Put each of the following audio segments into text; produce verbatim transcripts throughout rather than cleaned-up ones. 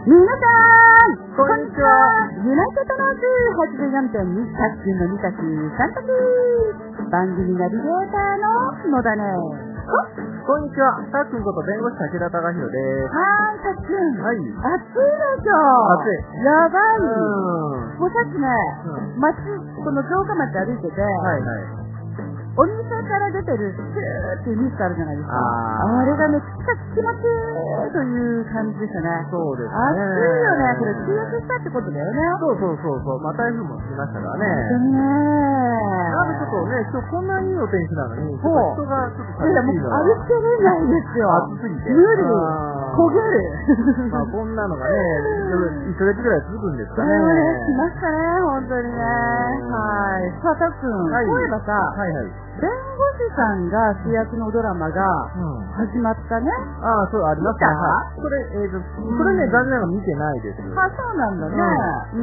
皆さんこんにちは。 ユナイテッドノース はちじゅうよんてんに タックンのにたちさんたく番組ナビゲーターの野田ね。 こんにちは。たっくんこと弁護士武田貴弘です。 はーい、たっくん。 はい。 暑いでしょ。 暑い。 やばい。 うん。 もうさっきね、 うん、 街、この城下町歩いてて、 はいはい。 お店から出てるスーっていうミストあるじゃないですか。 ああれがめっちゃ気持ちいいという感じでしたね。 そうですね。 暑いよね。これ梅雨したってことだよね。 そうそうそうそう。まあ台風も来ましたからね。 本当にね。 なんかちょっとね、今日こんないいお天気なのに、ちょっと人がちょっといや、もう歩けれないんですよ。 暑すぎて。 無理。焦げる。 まあこんなのがね、いっかげつぐらい続くんですかね。 来ましたね、本当にね。はい。さあ、たっくん、 はい、 そういえばさ、 はいはい。 弁護士さんが主役のドラマが始まったね。 うん、ああ、そう、ありますね。これ、えっ、ー、と、これね、残念ながら見てないです。 あ、そうなんだね。うん。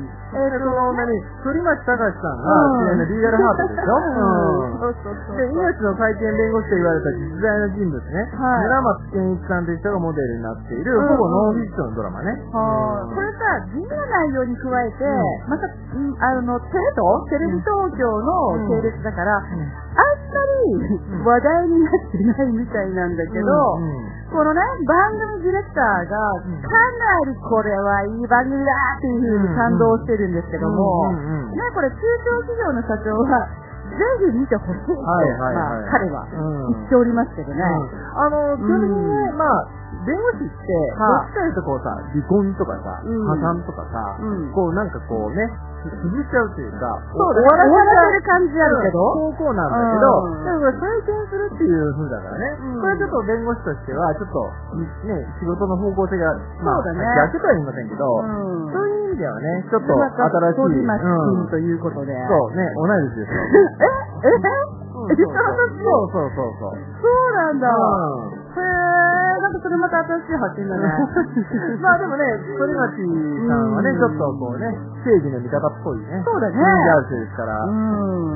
えっ、ー、と、何、反町隆史さんが主演のリーガルハートでしょ。うん。そうそうそう。で、命の祭典弁護士と言われた実在の人物ね。はい。村松健一さんという人がモデルになっている、ほぼノンフィクションのドラマね。 はあ。これさ、地味な内容に加えて、また、あの、テレ東テレビ東京の系列だから、あんまり話題になってないみたいなんだけど、うんうん、このね、番組ディレクターが、かなりこれはいい番組だっていう風に感動してるんですけども、うんうんうん、ね、これ中小企業の社長は、ぜひ見てほしいと、はいはいはい、まあ、彼は言っておりますけどね。うん、 あの、基本的にね、まあ、弁護士って、どっちかいうとこうさ、離婚とかさ、うん、破産とかさ、うん、こうなんかこうね、潰しちゃうというか、 そうだ、終わらせる感じあるけど、 方向なんだけど、でもこれ再建するっていう風だからね、うん、これちょっと弁護士としては、ちょっと、ね、仕事の方向性が、まあ、そうだね、逆とは言いませんけど、うん、そういう意味ではね、ちょっと新しい、 うん、ということで。 そうね、同い年ですよ。 えええそうそうそうそうそう。 そうなんだ。うんへえ、なんかそれまた新しい発見だね。 まあでもね、反町さんはね、ちょっとこうね、正義の味方っぽいね。 そうだね。 人気ある人ですから、うん。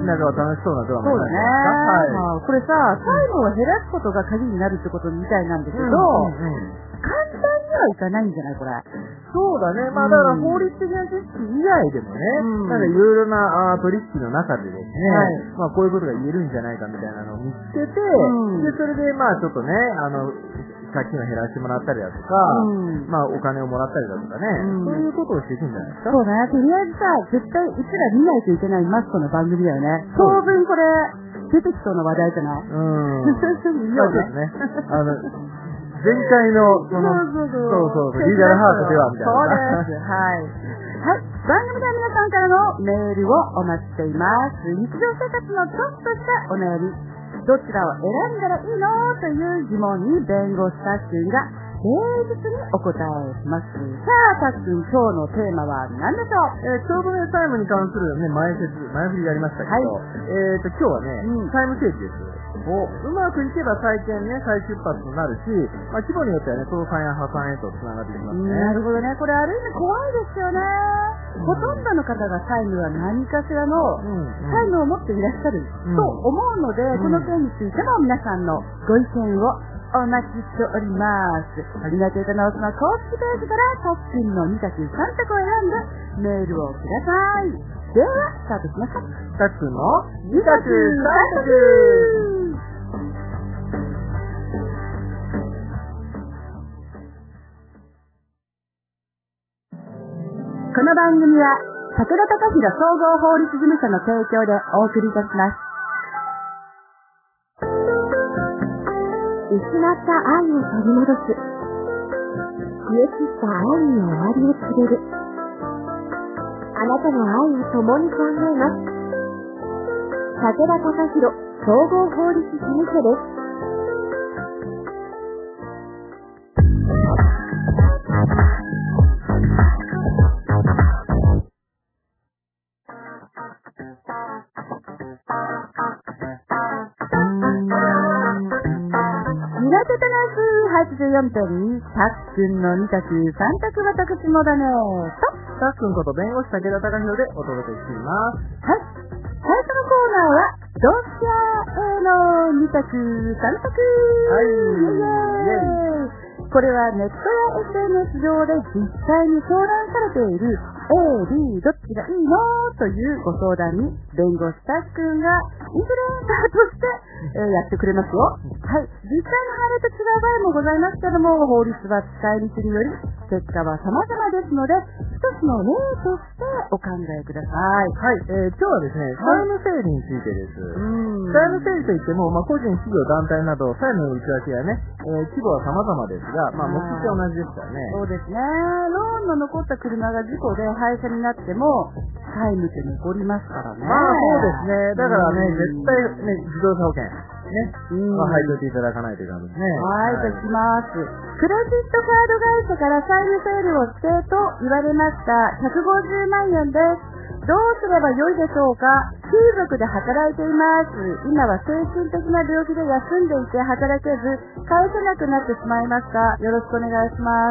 なんか楽しそうなドラマになるんですか。はい。これさ、債務を減らすことが鍵になるってことみたいなんだけど、うんうんうん、簡単にはいかないんじゃないこれ。 そうだね。まあだから法律的な知識以外でもね、うん、なんかいろいろなあ取引の中でですね、はい、まあこういうことが言えるんじゃないかみたいなのを見つけて、うん、で、それでまあちょっとね、あの、借金を減らしてもらったりだとか、うん、まあお金をもらったりだとかね、うん、そういうことをしていくんじゃないですか。 そうだね。とりあえずさ、絶対うちら見ないといけないマストの番組だよね。当分これ、出てきそうな話題じゃない？ うん。見ようね。あの前回の、その、そうそうそう、リーガルハートでは、みたいな。 そうです。はい。はい。番組では皆さんからのメールをお待ちしています。日常生活のちょっとしたお悩み、どちらを選んだらいいのという疑問に弁護士たっくんが誠実にお答えします。さあ、たっくん、今日のテーマは何でしょう？ えー、ちょうどね、債務に関するね、前説、前振りがありましたけど、はい、えーと、今日はね、うん、債務整理です。うまくいけば再建ね、再出発となるし、まあ、規模によってはね、倒産や破産へと繋がってきますね。 なるほどね。これある意味怖いですよね。うん、ほとんどの方が債務は何かしらの債務を持っていらっしゃると思うので、うん、この件についても皆さんのご意見をお待ちしております。ユナイテッドノースの公式ページからたっくんのに択さん択を選んでメールをください。では、スタートしましょう。 たっくんのに択さん択。 この番組は武田貴弘総合法律事務所の提供でお送りいたします。 失った愛を取り戻す。消え散った愛に終わりを告げる。あなたの愛を共に考えます。武田貴弘総合法律事務所です。 ユナイテッドノース はちじゅうよんてんに たっくんのに択さん択私もだねとたっくんこと弁護士武田貴弘でお届けしています。 はい。最初のコーナーはドシャーのに択さん択。 はい。 イエーイ。 これはネットや エスエヌエス 上で実際に相談されている A、B どっちがいいのというご相談に弁護士たっくんがインフルエンサーとして、えー、やってくれますよ。はい。実際の判例と違う場合もございますけども、法律は使い道により結果は様々ですので、一つの例としてお考えください。 はい。えー、今日はですね、債務整理についてです。 うん債務整理といっても、まあ、個人、企業、団体など、債務の内訳やね、えー、規模は様々ですが、まあ、目的は同じですからね。 そうですね。ローンの残った車が事故で廃車になっても、債務って残りますからね。 まあ、そうですね。だからね、絶対ね、自動車保険、ね、まあ、入っておいていただかないといけないですね。 はい、じゃあいきます。クレジットカード会社から債務整理をしてと言われました。ひゃくごじゅうまんえんです。どうすればよいでしょうか。風俗で働いています。今は精神的な病気で休んでいて働けず、返せなくなってしまいました。よろしくお願いします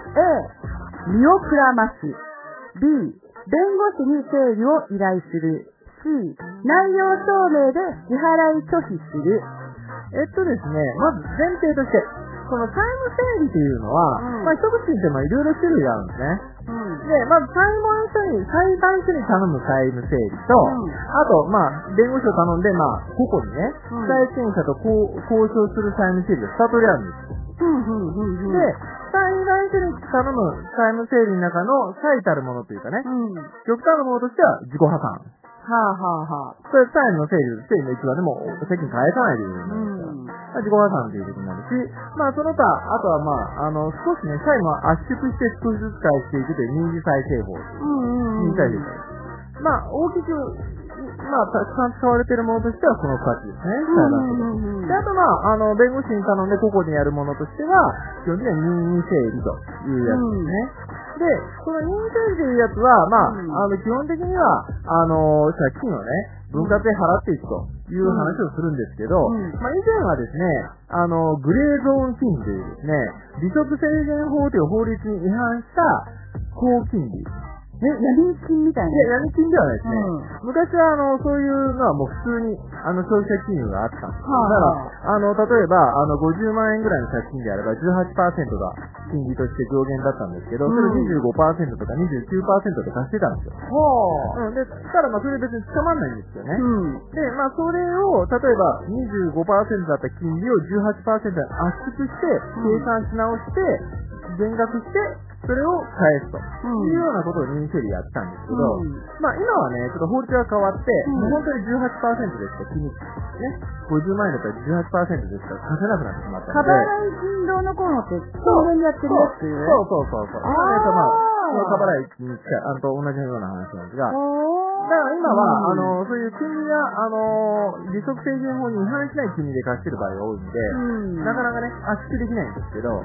。A、見送らます。B、弁護士に整理を依頼する。C、内容証明で支払い拒否する。 えっとですね、まず前提として、この債務整理というのは、うん、まあ一口に言ってもいろいろ種類があるんですね。うん、で、まず裁判所に、裁判所に頼む債務整理と、うん、あと、まあ、弁護士を頼んで、まあ、個々にね、うん、債権者と交渉する債務整理がふた通りあるんです。うんうんうんうん、で、裁判所に頼む債務整理の中の最たるものというかね、うん、極端なものとしては自己破産。 はあはあはあ。 これ債務の整理、整理の一番でも責任返さないということになるんですから、うん、自己破産ということになるし、まあその他、あとはまあ、あの、少しね、債務を圧縮して少しずつ返していくという民事再生法。民事再生法。まあ、大きく、まあ、たくさん使われているものとしてはこのふたつですね。うんうんうん、で、あとまあ、あの、弁護士に頼んで個々にやるものとしては、基本的には任意整理というやつですね。うん、で、この任意整理というやつは、まあ、うん、あの、基本的には、あの、借金をね、分割で払っていくという話をするんですけど、うん、まあ、以前はですね、あの、グレーゾーン金利というですね、利息制限法という法律に違反した高金利。 え、闇金みたいな。 いや、闇金ではないですね。うん、昔は、あの、そういうのはもう普通に、あの、消費者金融があったんです。はあ、だから、あの、例えば、あの、ごじゅうまんえんぐらいの借金であれば、じゅうはちパーセントが金利として上限だったんですけど、それを にじゅうごパーセント とか にじゅうきゅうパーセント で貸してたんですよ。はあ、うん。で、ただまあ、それ別に捕まんないんですよね。うん、で、まあ、それを、例えば、にじゅうごパーセント だった金利を じゅうはちパーセント に圧縮して、計算し直して、減額して、それを返すというようなことを任意整理やったんですけど、うん、まあ今はね、ちょっと法律が変わって、うん、もう本当に じゅうはちパーセント でしか金利ね、ごじゅうまんえんだったら じゅうはちパーセント でしか貸せなくなってしまったので。 過払い金堂の頃って、そう、やってるやつね。 そうそうそうそう。ああ、まあ、過払い金利あのと同じような話なんですが、だから今は、うん、あの、そういう金利が、あの、利息制限法に違反しない金利で貸してる場合が多いんで、うん、なかなかね、圧縮できないんですけど、うん、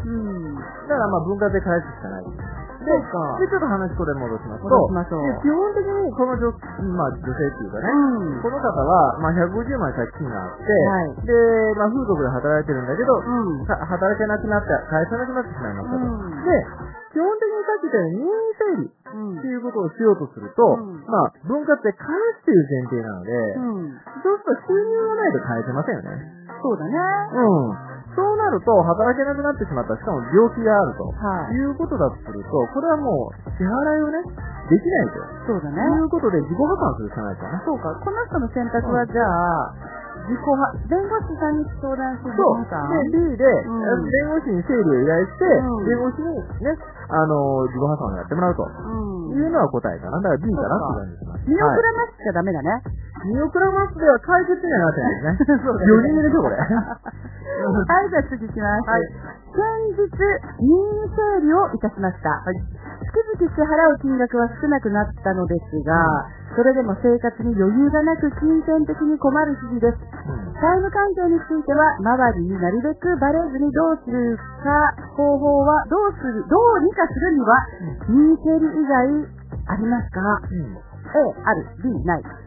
だからまあ分割で返すしかない。で、でちょっと話これ戻しますと、基本的にこの女、まあ女性っていうかね、うん、この方は、まあひゃくごじゅうまん借金があって、はい、で、まあ風俗で働いてるんだけど、うん、働けなくなって、返さなくなってしまいましたと。うん、で、基本的にさっき言ったように任意整理っていうことをしようとすると、うん、まあ分割で返すという前提なので、うん、そうすると収入がないと返せませんよね。 そうだね。 うん。そうなると、働けなくなってしまった、しかも病気があると、はい、いうことだとすると、これはもう支払いをね、できないと。 そうだね。 いうことで自己破産するしかないからね。 そうか。この人の選択はじゃあ、自己破、弁護士さんに相談して自己破産。 そう。で、B で、うん、弁護士に整理を依頼して、うん、弁護士にね、あの、自己破産をやってもらうと。うん、いうのは答えかな。だから B かなって感じします。 見送らなくちゃダメだね。 見送らますでは解決にはなってないですね。そうですね。よにんめでしょ、これ。 はい、じゃあ次いきます。はい。先日、任意整理をいたしました。はい。月々支払う金額は少なくなったのですが、それでも生活に余裕がなく金銭的に困る日々です。うん、債務関係については、周りになるべくバレずにどうするか、方法はどうする、どうにかするには、任意整理以外ありますか？うん、A、ある、B、ない。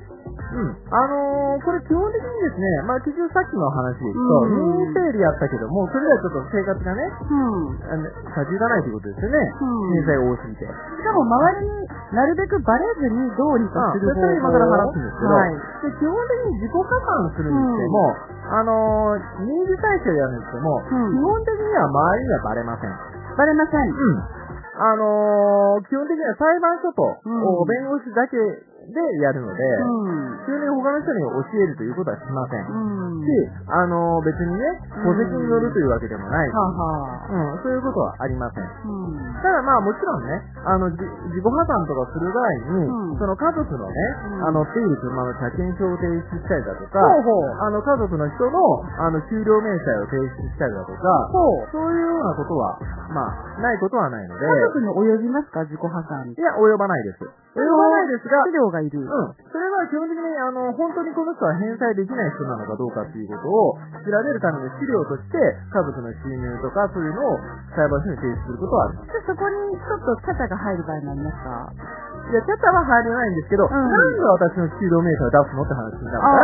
うん。あのー、これ基本的にですね、まあ結局さっきの話でいくと、任意整理やったけども、それではちょっと生活がね、うん。あの、立ち行かないということですよね。うん。返済多すぎて。 しかも周りになるべくバレずにどうにかする方法。 それ今から話すんですけど、はい、で基本的に自己加算するにしても、うん、あのー、任意対象やるにしても、うん、基本的には周りにはバレません。 バレません。 うん。あのー、基本的には裁判所と、うん、弁護士だけでやるので、うん、普通に他の人に教えるということはしません。うん、し、あのー、別にね、戸籍に乗るというわけでもないし、うんうん、そういうことはありません。うん、ただまあもちろんね、あの、自己破産とかする場合に、うん、その家族のね、うん、あの、乗っている車の車検証を提出したりだとか、ほうほうあの、家族の人の、あの、給料明細を提出したりだとか、そういうようなことは、まあ、ないことはないので。 家族に及びますか、自己破産？ いや、及ばないです。及ばないですが、 資料がいる。 うん。それは基本的に、あの、本当にこの人は返済できない人なのかどうかっていうことを調べるための資料として、家族の収入とかそういうのを裁判所に提出することはあります。 で、そこにちょっとチャチャが入る場合になりますか？ いや、チャチャは入れないんですけど、うん、なんで私の給料明細を出すのって話になるから、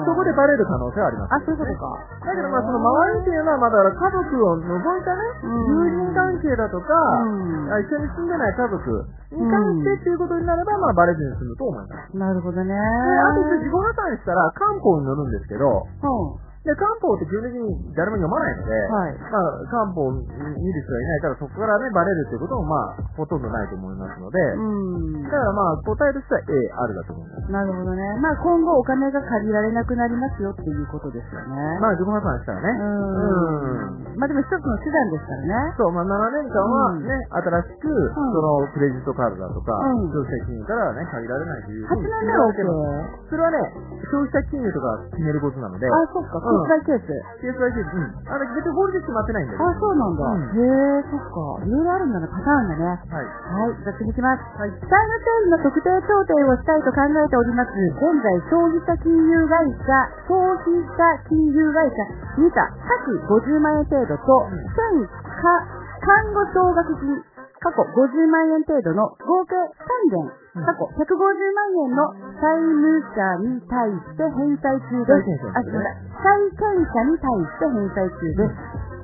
そこでバレる可能性はあります、ね。 あ、そういうことか。 だけどまあその周りっていうのはまだ家族を除いたね、友人関係だとか、うん、一緒に住んでない家族に関してっていうことになれば、まあバレずに済むと思います。 なるほどね。 あと自己破産したら官報に載るんですけど、うんで、官報って基本的に誰も読まないので、はい、まあ、官報を見る人がいないから、そこからね、バレるっていうことも、まあ、ほとんどないと思いますので、うんだからまあ、答えとしては A あるだと思います。 なるほどね。まあ、今後お金が借りられなくなりますよっていうことですよね。 まあ、自己破産したらね。 うん。うんまあ、でも一つの手段ですからね。 そう、まあ、ななねんかんはね、うん、新しく、その、クレジットカードだとか、うん、消費者金融からはね、借りられないという。 はちねんめは OK。 それはね、消費者金融とか決めることなので。 あ、そっか。ケースバイケース。 ケースバイケース。うん。あの、別に法律で決まってないんだけど。 あ、そうなんだ。うん、へえ、そっか。いろいろあるんだね。パターンだね。はい。はい。じゃあ次行きます。はい。債務整理の特定調停をしたいと考えております。現在、消費者金融会社、消費者金融会社に社、各ごじゅうまんえん程度と、うん、県看護奨学金、過去ごじゅうまんえん程度の合計さんけん、過去ひゃくごじゅうまんえんの債務者に対して返済中です。あ、すみません。債権者に対して返済中です。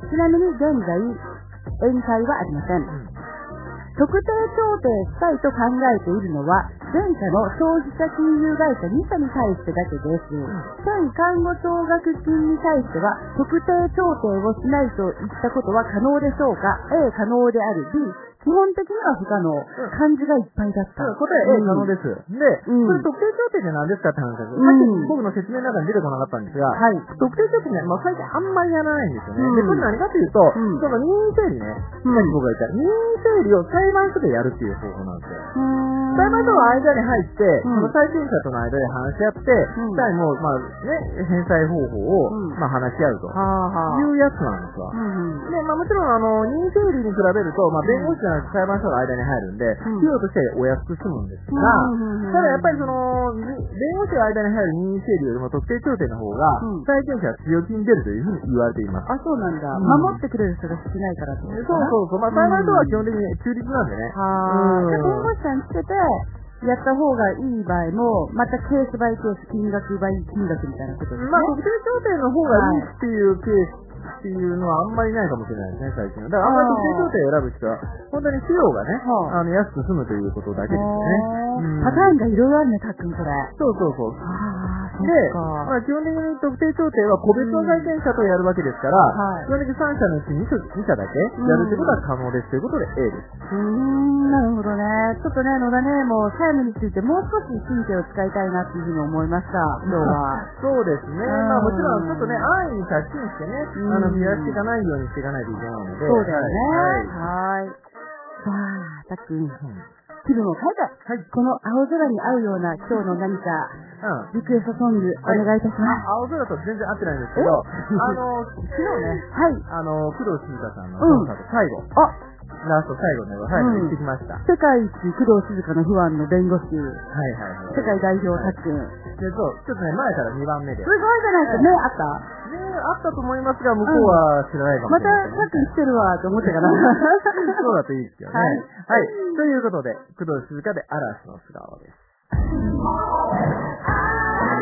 ちなみに現在、返済はありません。うん特定調停したいと考えているのは、前者の消費者金融会社に社に対してだけです。県看護奨学金に対しては、特定調停をしないといったことは可能でしょうか？ A 可能である。B基本的には不可能。漢字がいっぱいだった。 答え A 可能です。で、うん、これ特定調停って何ですかって話です。うん、さっき僕の説明の中に出てこなかったんですが、はい、特定調停ね、まあ、最近あんまりやらないんですよね。うん、で、これ何かというと、うん、その任意整理ね、さっき僕が言った任意整理を裁判所でやるっていう方法なんですよ。裁判所の間に入って、うん、その債権者との間で話し合って、うん、さらにもう、まあね、返済方法を、うん、まあ話し合うというやつなんですわ。うん、で、まあもちろん、あの、任意整理に比べると、まあ弁護士じゃなくて裁判所の間に入るんで、費用としてお安く済むんですが、ただやっぱりその、弁護士の間に入る任意整理よりも特定調停の方が、債権者は強気に出るというふうに言われています。 あ、そうなんだ。守ってくれる人が少ないからってことですか？そうそうそう。まあ裁判所は基本的に中立なんでね。 はぁ。弁護士さんつけて、やった方がいい場合も、またケースバイケース、金額バイ金額みたいなことですね。 まあ特定調停の方がいいっていうケース、っていうのはあんまりないかもしれないですね、最近は。だからあんまり特定調停を選ぶ人は、本当に費用がね、あの、安く済むということだけですよね。 パターンがいろいろあるね、たっくん、これ。 そうそうそう。で、まあ基本的に特定調停は個別の債権者とやるわけですから、基本的にさん社のうちに社だけやるということは可能ですということで A です。 うーん、なるほどね。ちょっとね、野田ね、もう債務についてもう少し神経を使いたいなっていうふうに思いました、今日は。 そうですね。まあもちろんちょっとね、安易に借金してね、あの、増やしていかないようにしていかないといけないので。 そうだよね。はい。さあ、たっくん。気分を変えて、はい、この青空に合うような今日の何か、うん、リクエストソングお願いいたします。 青空と全然合ってないんですけど、あの、昨日ね、はい、あの、工藤静香さんのコンサート最後、あラスト最後の最後に行ってきました。 世界一工藤静香の不安の弁護士。はいはいはい。 世界代表たっくん。 で、そう、ちょっとね、前からにばんめで。 すごいじゃないですか、ね、あったねあったと思いますが、向こうは知らないかもしれない。 また、さっき来てるわ、と思ったかな。 そうだといいですよね。はい。はい。ということで、工藤静香で嵐の素顔です。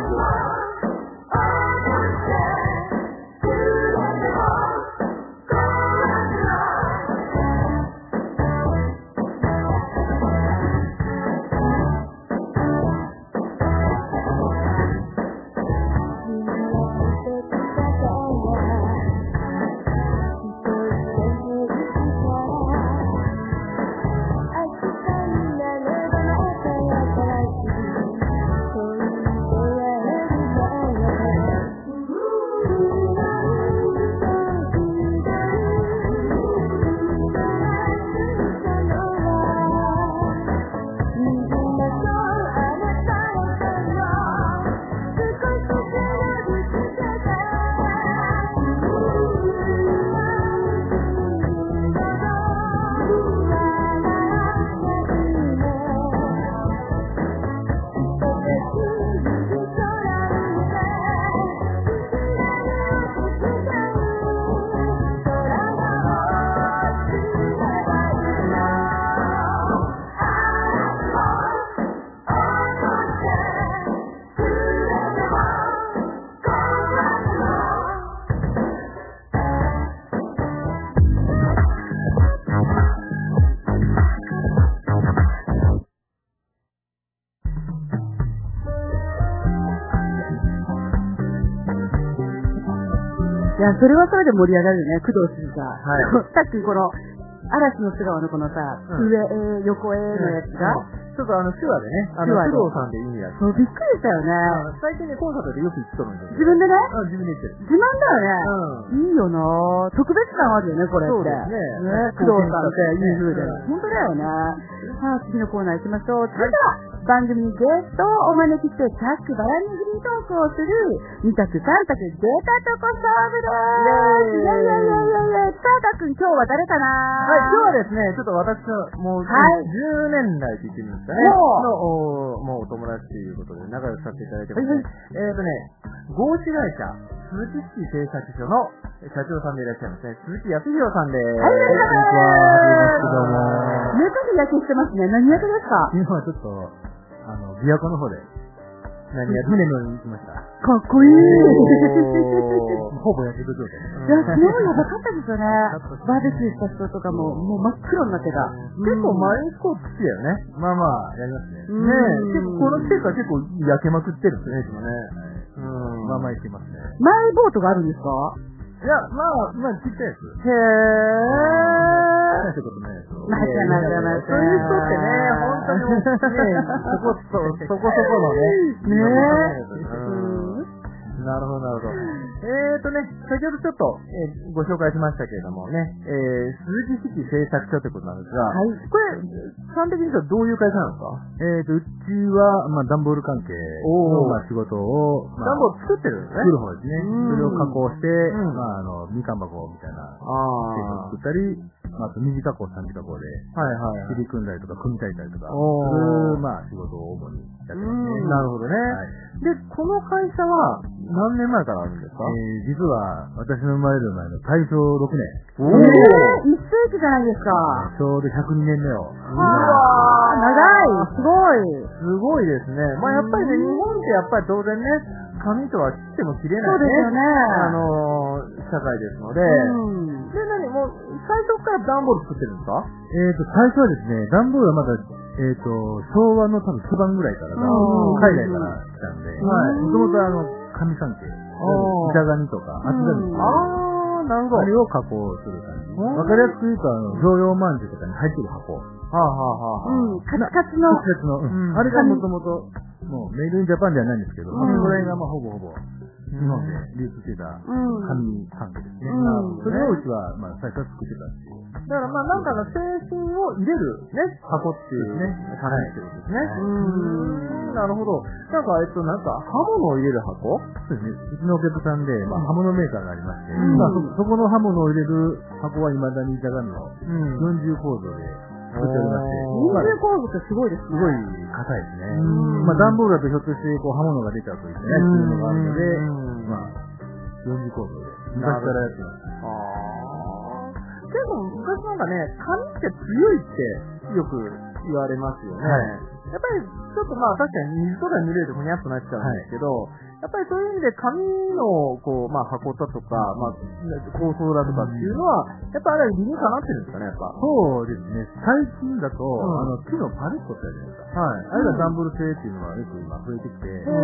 や、それはそれで盛り上がるよね、工藤静香。 はい。 さっきこの、嵐の素顔のこのさ、 うん、 上へ、横へのやつが、 うん、ちょっとあの、手話でね、あの、工藤さんで意味がそう、びっくりしたよね。 最近ね、コンサートでよく行っとるんですよ。 自分でねあ、自分で行ってる。 自慢だよね。うん。いいよな特別感あるよね、これって。そうですね。ね、工藤さんっていう風で。本当だよね。さあ、次のコーナー行きましょう。続いては、番組にゲストをお招きして、ざっくばらんにフリートークをする、に択さん択出たとこ勝負でーす。いやいやいやいやいや、さあ、たくん今日は誰かなはい、今日はですね、ちょっと私の、もう、はい、じゅうねんだいって言ってみますかね。の、おもうお友達ということで仲良くさせていただいてます、ね。えっとね、合資会社、鈴木式製作所の社長さんでいらっしゃいますね。鈴木康弘さんです。 はい、こんにちは。 どうも。 目か焼けしてますね。何役ですか？ 今はちょっと、あの、琵琶湖の方で、何や、船乗りに行きました。 かっこいい。 ほぼ焼ける状態。 いや、昨日やばかったですよね。バーベキューした人とかも、もう真っ黒になってた。 結構毎日こう好きだよね。まあまあ、やりますね。ねえ、結構この季節は結構焼けまくってるんですね、いつもね。うん。まあまあ行きますね。 マイボートがあるんですか？ いや、まあ、まあ、ちっちゃいやつ。 へぇー。 大したことないやつ。 まあ、じゃまあじゃまあ。 そういう人ってね、本当にね、そこそ、そこそこのね。 ねえ。なるほど、なるほど。えーとね、先ほどちょっと、えー、ご紹介しましたけれどもね、えー、鈴木式製作所ということなんですが、はい、これ、端的に言うとどういう会社なんですか？ えーと、うちは、まあ、段ボール関係の、まあ、仕事を、まあ、 段ボール作ってるんですね。 作る方ですね。それを加工して、まあ、あの、みかん箱みたいな、製品を作ったり、まあ、あと二次加工、三次加工で、はいはい、切り組んだりとか、組み替えたりとか、そういう、まあ、仕事を主にやってますね。 なるほどね。はい、で、この会社は、何年前からあるんですか？ えー、実は、私の生まれる前の大正ろくねん。 おー、えー、一世紀じゃないですか。 ちょうどひゃくにねんめを。 うわー、長い、すごい。 すごいですね。まあやっぱりね、日本ってやっぱり当然ね、紙とは切っても切れないね。 そうですよね。 あのー、社会ですので。うん、で、何もう、最初から段ボール作ってるんですか？ えーと、最初はですね、段ボールはまだ、えーと、昭和の多分初版ぐらいからが、海外から来たんで、もともとあの、紙関係、板紙とか、厚紙とか、 あー、なるほど。 あれを加工する感じ。わかりやすく言うと、あの、常用饅頭とかに入ってる箱。 はあはあはあ。 うん、カツカツの。 カツカツの、うん。あれがもともと、もう、メイドインジャパンではないんですけど、それぐらいがまあ、ほぼほぼ、日本で流通してた紙関係ですね。それをうちは、まあ、最初は作ってたっていう。 だからまあ、なんかの製品を入れるね、箱っていうね、感じってことですね。うーん、なるほど。なんか、えっと、なんか、刃物を入れる箱？ そうですね。うちのお客さんで、まあ、刃物メーカーがありまして、まあ、そこの刃物を入れる箱は未だに板紙の四重構造で、作っておりまして。 二重構造ってすごいですね。 すごい硬いですね。まあ、段ボールだとひょっとして、こう、刃物が出ちゃうといけないっていうのがあるので、まあ、四重構造で、昔からやってます。 でも、昔なんかね、紙って強いってよく言われますよね。はい、やっぱり、ちょっとまあ確かに水とかに濡れるとふにゃっとなっちゃうんですけど、はい、やっぱりそういう意味で紙の、こう、まあ箱だとか、まあ、構想だとかっていうのは、やっぱあれ理にかなってるんですかね、やっぱ。 そうですね。最近だと、うん、あの、木のパレットってあるじゃないですか。はい。あれがダンボール製っていうのがよく今増えてきて、うん、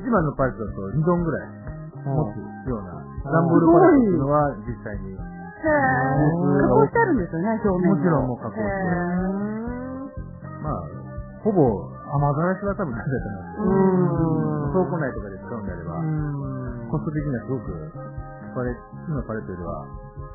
いちまいのパレットだとにトンぐらい持つような、ダンボールパレットっていうのは実際に、 へぇー。加工してあるんですよね、表面もちろんもう加工して。まあ、ほぼ、雨ざらしは多分大丈夫だと思います。倉庫内とかで使うんであれば、コスト的にはすごく、パレ木のパレットよりは、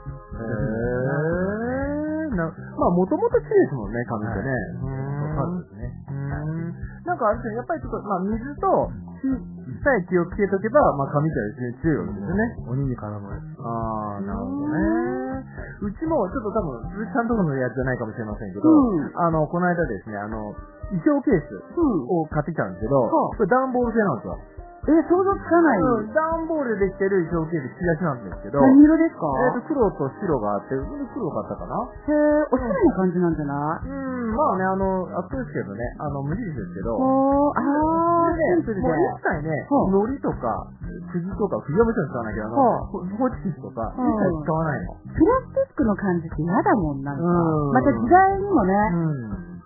へぇー。な、まあ、もともと木ですもんね、紙ってね。 そうですね。 なんかあれですね、やっぱりちょっと、まあ、水と火さえ気をつけとけば、まあ、紙ってですね、強いわけですよね。 鬼に絡まれる。 あー、なるほどね。うちも、ちょっと多分、鈴木さんとこのやつじゃないかもしれませんけど、あの、この間ですね、あの、衣装ケースを買ってきたんですけど、これ段ボール製なんですよ。 え、想像つかない。 うん、段ボールでできてる衣装ケース、引き出しなんですけど。 何色ですか？ えっと、黒と白があって、黒買ったかな？ へぇー、おしゃれな感じなんじゃない？ うん、まあね、あの、あっとですけどね、あの、無印ですけど。 おー、あー、シンプルで。 もう一切ね、海苔とか、釘とか、釘はもちろん使わないけど、あの、ホチキスとか、一切使わないの。 プラスチックの感じって嫌だもん、なんか。また時代にもね、あ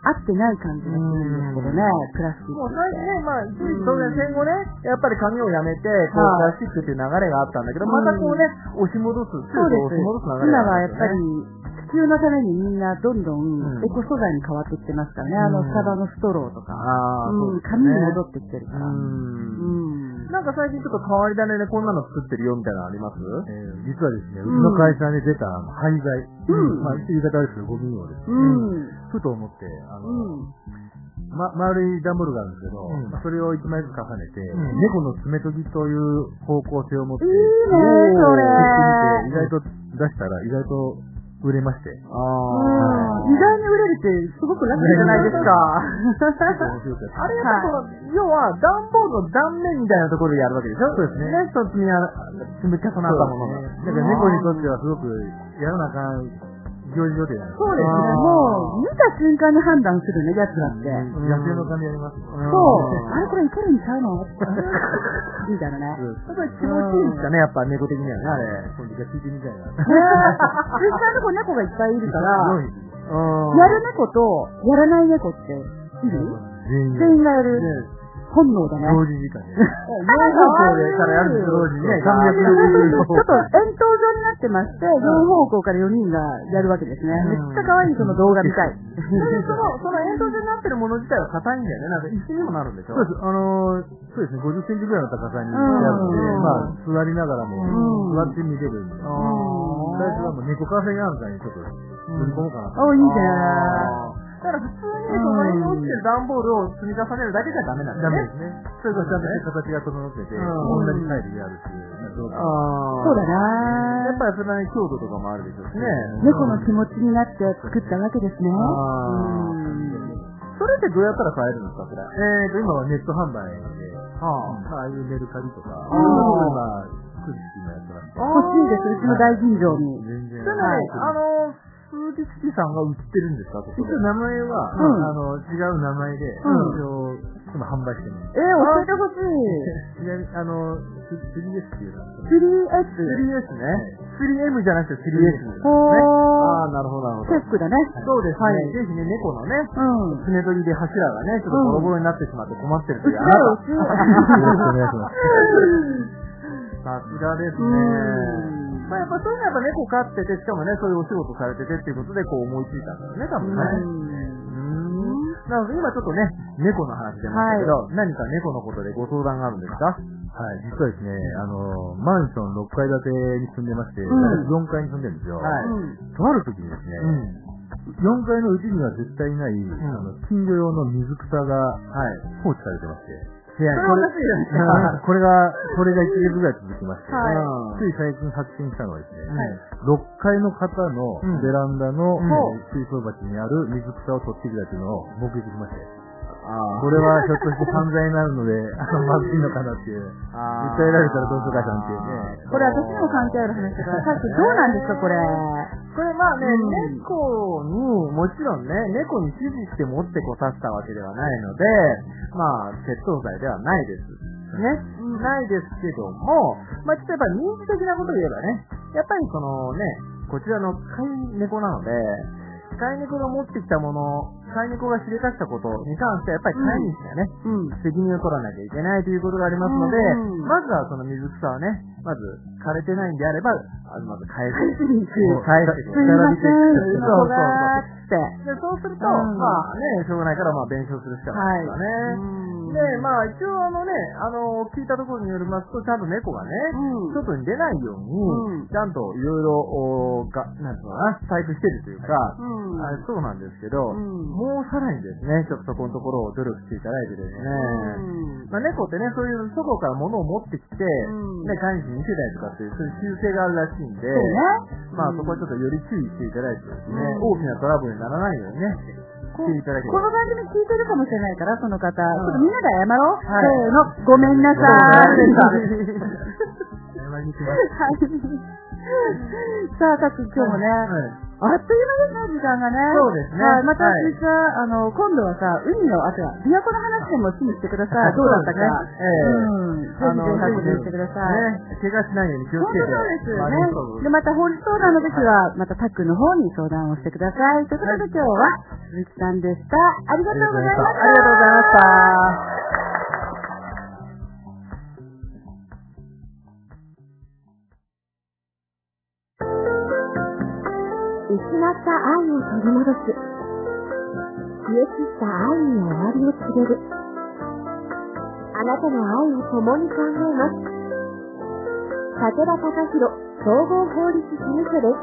合ってない感じがするんですけどね、クラシック。 もう最近ね、まあ、一時当然戦後ね、やっぱり紙をやめて、こう、クラシックっていう流れがあったんだけど、またこうね、押し戻す、 そうです。 押し戻す流れ今があるんですよね。 はやっぱり、地球のためにみんなどんどんエコ素材に変わってきてますからね、あのスタバのストローとか、紙に戻ってきてるから。 なんか最近ちょっと変わり種でこんなの作ってるよみたいなのあります？ えー、実はですね、うちの会社で出た廃材、うん、まあ言い方ですけどゴミをですね、うん、ふと思って、あの、うんま、丸い段ボールがあるんですけど、うんまあ、それを一枚ずつ重ねて、うん、猫の爪研ぎという方向性を持って、いいねそれ意外と出したら意外と売れまして。ああ、意外に売れるってすごくラッキーじゃないですか。 あれやっぱその、要は段ボールの断面みたいなところでやるわけでしょ？ そうですね。 ね、そっちに積み重なったものが。 だから猫にとってはすごくやらなあかん行事予定なんです。 そうですね。もう、見た瞬間に判断するね、やつらって。 野生の感じありますそう。あれこれいけるんちゃうのみたいなね。 やっぱり気持ちいいんですかね、やっぱ猫的にはね、あれ。 今度じゃ聞いてみたいな。 実際の猫がいっぱいいるから、やる猫とやらない猫っている？全員がやる。本能だね。 同時時間ね。 両方向でからやるんですよ、同時にね。 さんびゃくろくじゅうど。ちょっと円筒状になってまして、よん方向からよにんがやるわけですね。めっちゃ可愛いその動画見たい。 その、その円筒状になってるもの自体は硬いんだよね。なんか椅子にもなるんでしょ？ そうです。あのー、そうですね、ごじゅっセンチぐらいの高さにやって、まあ、座りながらも、座って見れるんで。最初はもう猫カフェなんかにちょっと、乗り込もうかなと。 お、いいね。 だから普通にその辺に落ちてる段ボールを積み重ねるだけじゃダメなんだよね。 ダメですね。それがちゃんと形が整ってて、同じサイズであるっていう。 そうだなやっぱりそれなりに強度とかもあるでしょうしね。 猫の気持ちになって作ったわけですね。 それってどうやったら買えるんですか、これ。 えーと、今はネット販売で、ああいうメルカリとか、ああいうのを今、作るっていうのやってます。 欲しいです、うちの大吟醸に。 全然。あの、数日記さんが売ってるんですか？ 一応名前は、あの、違う名前で、一応、今販売してます。 えー、教えてほしい。 ちなみに、あの、スリーエス っていうのはスリーエス? スリーエス ね。スリーエム じゃなくて スリーエス ね。 ああ、なるほど、なるほど。 チェックだね。 そうですね。ぜひね、猫のね、爪取りで柱がね、ちょっとボロボロになってしまって困ってるというあなた。よろしくお願いします。さすがですね。まあやっぱそういうのはやっぱ猫飼ってて、しかもね、そういうお仕事されててっていうことでこう思いついたんだよね、多分ね。うん。なので今ちょっとね、猫の話出ましたけど、はい、何か猫のことでご相談があるんですか？ はい、実はですね、あの、マンションろっかい建てに住んでまして、うん、よんかいに住んでるんですよ。はい。とある時にですね、うん、よんかいのうちには絶対ない、うん、あの金魚用の水草が、はい、放置されてまして、 いや、これ、 これが、これがいちかげつぐらい続きまして、はい、つい最近発見したのはですね、はい、ろっかいの方のベランダの、うん、水槽鉢にある水草を取ってきたというのを目撃しまして、あこれはひょっとして犯罪になるので、あの、まずいのかなっていう。訴えられたらどうするかさんっていうね。 これ私にも関係ある話だから、さっきどうなんですか、これ。 これまあね、うん、猫に、もちろんね、猫に指示して持ってこさせたわけではないので、まあ、窃盗罪ではないです。ね。うん、ないですけども、まあちょっとやっぱり民事的なことを言えばね、やっぱりそのね、こちらの飼い猫なので、飼い猫が持ってきたもの、飼い猫が知れたしたことに関してはやっぱり飼い主がね、うん、責任を取らなきゃいけないということがありますので、うん、まずはその水草はね、まず枯れてないんであれば、あのまず返していく。返していく。 すいません、 そうそうそう。で、そうすると、うん、まあね、しょうがないからまあ弁償するしかないですからね。はいで、まあ一応あのね、あの、聞いたところによりますと、ちゃんと猫がね、うん、外に出ないように、うん、ちゃんといろいろ、が、なんていうのかな、細工してるというか、うん、あそうなんですけど、うん、もうさらにですね、ちょっとそこのところを努力していただいてですね、うん、まあ猫ってね、そういう外から物を持ってきて、うん、ね、飼い主に見せたりとかっていう、そういう習性があるらしいんで、ね、まあそこはちょっとより注意していただいてですね、大きなトラブルにならないようにね、 こ, この番組聞いてるかもしれないから、その方。うん、ちょっとみんなで謝ろう。はい、せーの、ごめんなさーい。 謝りに来ます。 さあ、さっき今日もね、はい、 あっという間ですね、時間がね。 そうですね。 はい、また実は、あの、今度はさ、海の、あとは、琵琶湖の話でもしにしてください。どうだったか。ええ。うん。ぜひぜひ発言してください。 ね、怪我しないように気をつけて。 そうですね。で、また法律相談の時は、またタックの方に相談をしてください。ということで今日は、鈴木さんでした。ありがとうございました。 ありがとうございました。 失った愛を取り戻す。消え散った愛に終わりを告げる。あなたの愛を共に考えます。武田隆弘総合法律事務所です。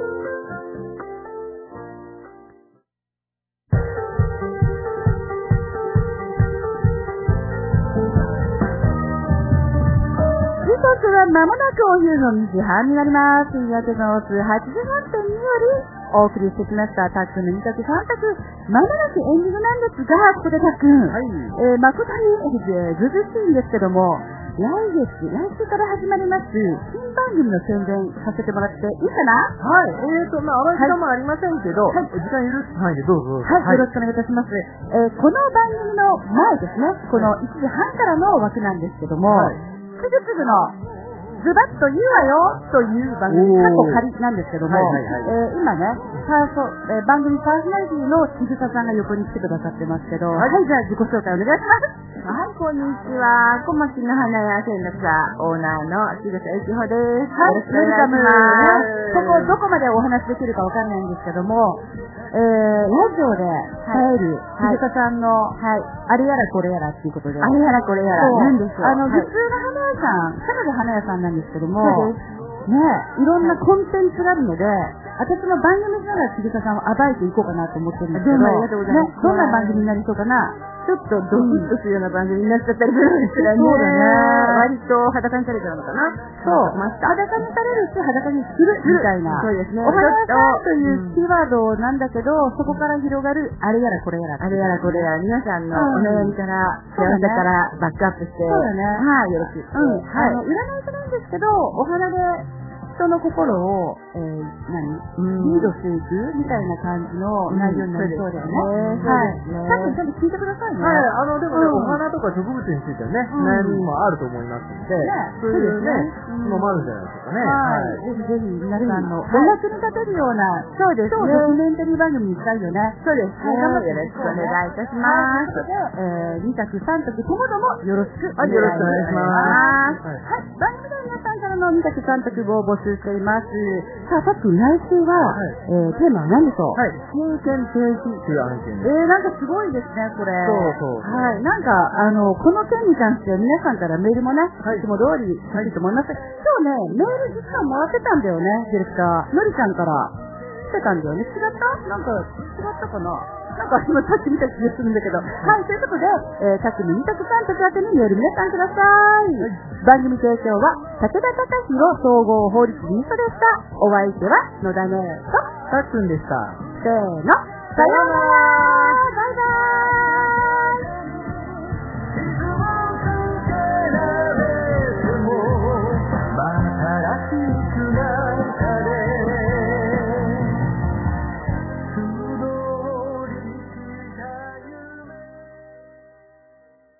時刻は間もなくお昼のにじはんになります。岩手のオスはちじゅうよんてんによりお送りしてきましたタックンのに択さん択。まもなくエンディングなんですが、ここでタックン、はい、えー、誠にずうずうしいんですけども、来月、来週から始まります新番組の宣伝させてもらっていいかな？ はい。えーと、まあ、あまり時間もありませんけど、はい、時間許す範囲でどうぞどうぞ。 はい、よろしくお願いいたします。えー、この番組の前ですね、このいちじはんからの枠なんですけども、はい、すぐすぐのズバッと言うわよという番組、過去仮なんですけども、はいはいはい、えー、今ね、パーソえー、番組パーソナリティのちぐささんが横に来てくださってますけど、はい、はい、じゃあ自己紹介お願いします。 はい、こんにちは。小牧の花屋鮮楽社オーナーのちぐさゆきほです。 はい、ウェルカム。ここどこまでお話できるかわかんないんですけども、えー、ラジオで伝えるちぐささんの、はい、あれやらこれやらっていうことで。 あれやらこれやら。 なんですよ。あの、はい、普通の花屋さん、ただの花屋さんなんですけども、ね、いろんなコンテンツがあるので、私の番組ながらちぐささんを暴いていこうかなと思ってるんですけど、 どうもありがとうございます。 ね、どんな番組になりそうかな。 ちょっとドキッとするような番組になっちゃったりするんですよね。そうだね。割と裸にされちゃうのかな。 そう。裸にされるし、裸にするみたいな。 そうですね。 お花屋さんというキーワードなんだけど、そこから広がるあれやらこれやら。 あれやらこれやら。皆さんのお悩みから、幸せからバックアップして。 そうだね。 はい、よろしく。 うん。はい。あの、占いじゃないんですけど、お花で、人の心を、えー、何、うん、リードしていくみたいな感じの内容になりそうだよね。うん、はい。さっきちゃんと聞いてくださいね。 はい。あの、でもね、うん、お花とか植物についてはね、うん、悩みもあると思いますので、ね、そういうね、のもあるんじゃないですかね。 はい。ぜひぜひ皆さんのお役に立てるような、そうですね。ドキュメンタリー番組にしたいよね。 そうですね。頑張ってよろしくお願いいたします。 えー、に択さん択ともどもよろしくお願いします。 よろしくお願いします。 はい。番組では皆さんからのに択さん択を募集しています。さあ、さっき来週は、はい、えー、テーマは何でしょう？ はい。親権停止という案件です。 えー、なんかすごいですね、これ。 そうそうそう。 はい。なんか、あの、この件に関して皆さんからメールもね、はい、いつも通り欲しいと思います。今日ね、メール実はもらってたんだよね、ディレクター。のりちゃんから来てたんだよね。違ったなんか、違ったかななんか今さっき見た気がするんだけど。はい、ということで、えー、たくみに択さん択宛てにメール皆さんください。はい、番組提供は、武田隆弘総合法律事務所でした。お相手は、野田姉と、 たっくんでした。 せーの、さようなら。